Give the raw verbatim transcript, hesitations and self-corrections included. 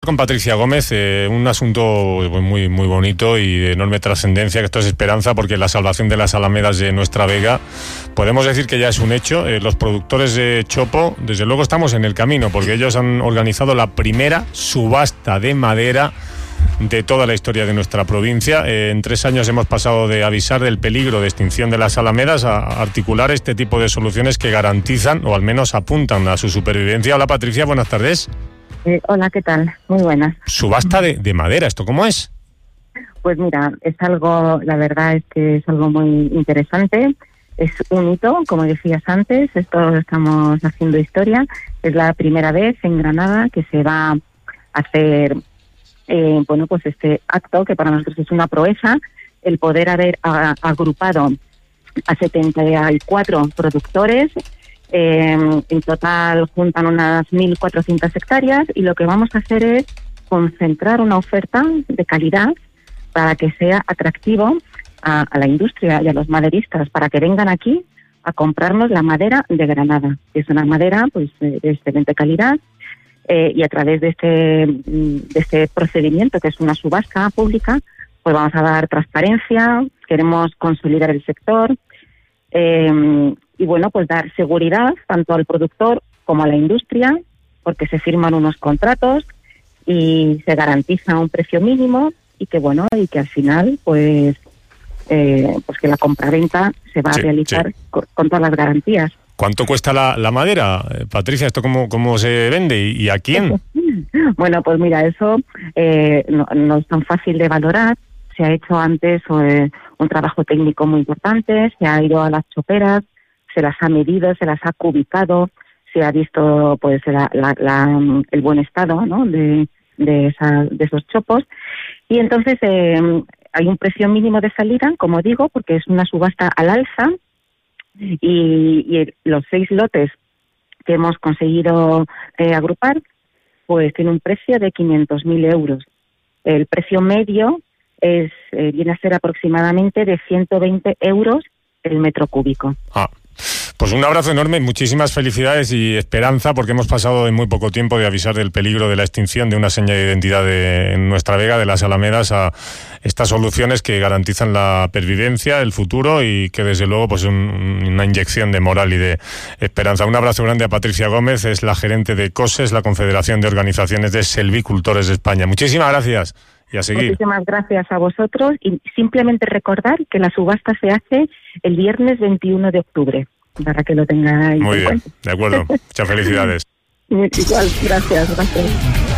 Con Patricia Gómez, eh, un asunto muy muy bonito y de enorme trascendencia, que esto es esperanza, porque la salvación de las alamedas de nuestra vega, podemos decir que ya es un hecho. Eh, los productores de chopo, desde luego estamos en el camino, porque ellos han organizado la primera subasta de madera de toda la historia de nuestra provincia. Eh, en tres años hemos pasado de avisar del peligro de extinción de las alamedas a articular este tipo de soluciones que garantizan, o al menos apuntan a su supervivencia. Hola Patricia, buenas tardes. Eh, hola, ¿qué tal? Muy buenas. Subasta de, de madera, ¿esto cómo es? Pues mira, es algo, la verdad es que es algo muy interesante, es un hito, como decías antes, esto estamos haciendo historia, es la primera vez en Granada que se va a hacer, eh, bueno, pues este acto que para nosotros es una proeza, el poder haber a, agrupado a setenta y cuatro productores. Eh, en total juntan unas mil cuatrocientas hectáreas y lo que vamos a hacer es concentrar una oferta de calidad para que sea atractivo a, a la industria y a los maderistas, para que vengan aquí a comprarnos la madera de Granada. Es una madera pues de, de excelente calidad eh, y a través de este, de este procedimiento, que es una subasta pública, pues vamos a dar transparencia, queremos consolidar el sector eh, y bueno, pues dar seguridad tanto al productor como a la industria, porque se firman unos contratos y se garantiza un precio mínimo y que bueno, y que al final pues eh, pues que la compraventa se va sí, a realizar sí. con, con todas las garantías. ¿Cuánto cuesta la, la madera, eh, Patricia? ¿Esto cómo, cómo se vende y, y a quién? Bueno, pues mira, eso eh, no, no es tan fácil de valorar. Se ha hecho antes eh, un trabajo técnico muy importante, se ha ido a las choperas, se las ha medido, se las ha cubicado, se ha visto pues la, la, la, el buen estado, ¿no? de, de, esa, de esos chopos. Y entonces eh, hay un precio mínimo de salida, como digo, porque es una subasta al alza, y, y los seis lotes que hemos conseguido eh, agrupar, pues tiene un precio de quinientos mil euros. El precio medio es eh, viene a ser aproximadamente de ciento veinte euros el metro cúbico. Ah. Pues un abrazo enorme, muchísimas felicidades y esperanza, porque hemos pasado en muy poco tiempo de avisar del peligro de la extinción de una seña de identidad de en nuestra vega, de las alamedas, a estas soluciones que garantizan la pervivencia, el futuro y que desde luego pues un, una inyección de moral y de esperanza. Un abrazo grande a Patricia Gómez, es la gerente de COSES, la Confederación de Organizaciones de Selvicultores de España. Muchísimas gracias y a seguir. Muchísimas gracias a vosotros y simplemente recordar que la subasta se hace el viernes veintiuno de octubre. Para que lo tengáis. Muy bien, de acuerdo. Muchas felicidades. Igual, gracias, gracias.